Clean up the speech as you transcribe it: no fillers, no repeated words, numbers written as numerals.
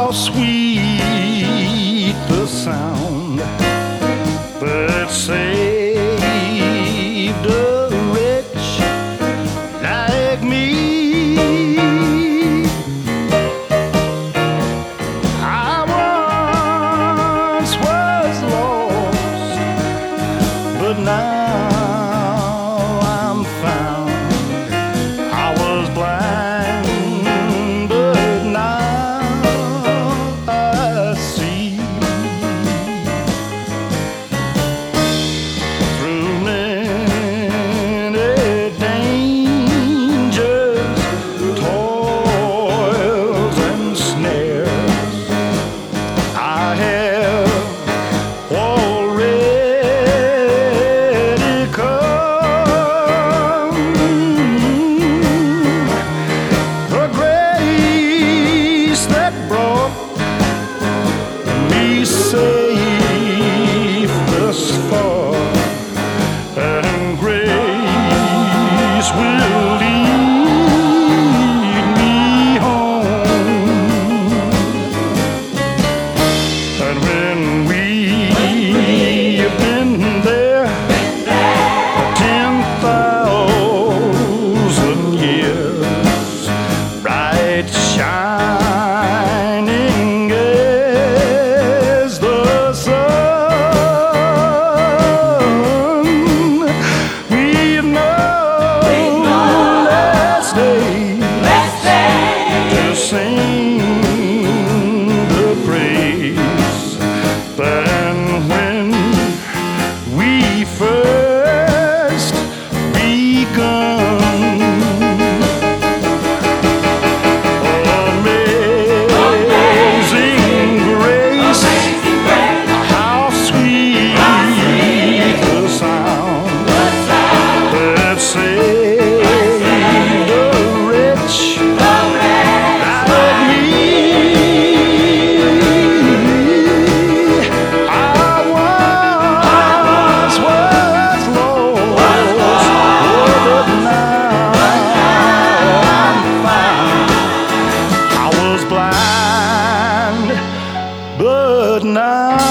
how sweet the sound that saved a wretch like me. I once was lost, but now I'm found. I was blind, but now I see. Through many dangers, toils and snares, I have already come. The grace that brought me safe thus far, and grace will lead me home. And when we've been there 10,000 years, bright shining as the sun, we've known last day to sing the praise than when we first begun. Amazing grace, how sweet the sound that saved a wretch like me. I once was lost, but now I'm found. I was blind, but now